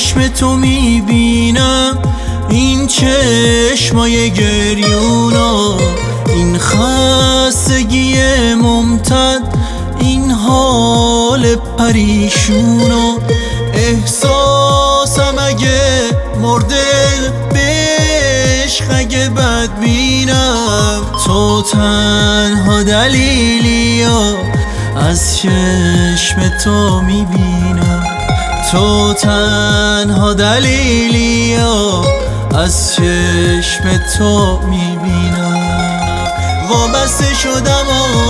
چشم تو میبینم این چشمای گریونا، این خستگی ممتد، این حال پریشونا. احساسم اگه مرده، به عشق اگه بد بینم، تو تنها دلیلی از چشم تو میبینم، تو تنها دلیلی از چشم تو میبینم. وابسته شدم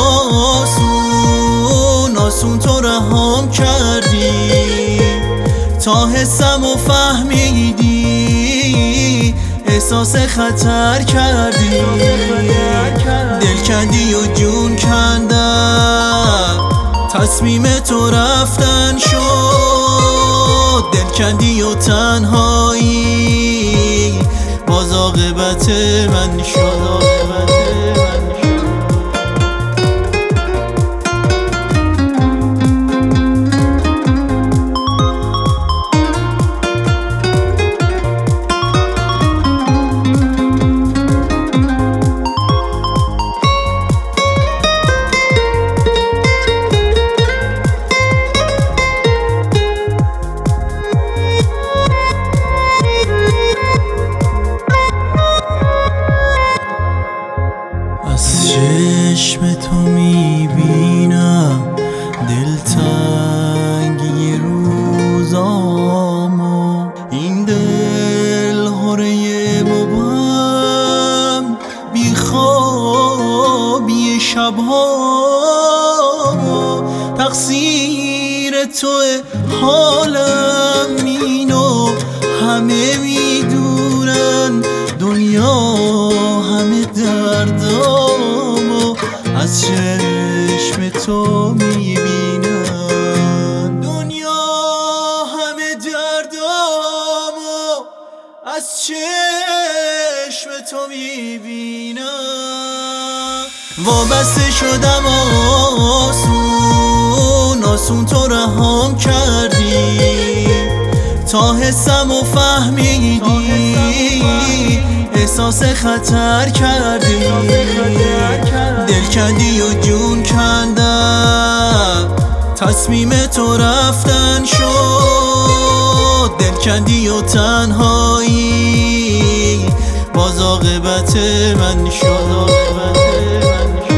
آسون تو رهام کردی، تا حسم و فهمیدی احساس خطر کردی. دل کندی و جون کندم، تصمیم تو رفتن شد. دل کندی و تنهایی باز عاقبت من شد. چشم تو میبینم دلتنگی روزامو، این دل هره مبهم، بیخوابی شبها. تقصیر توه حالم اینو همه میدونن، دنیا همه دردامو از چشم تو میبینم، دنیا همه دردامو از چشم تو میبینم. وابسته شدم آسون تو رهام کردی، تا حسم و فهمیدی احساس خطر کردی. دل کندی و جون کندم، تصمیم تو رفتن شد. دل کندی و تنهایی باز عاقبت من شد.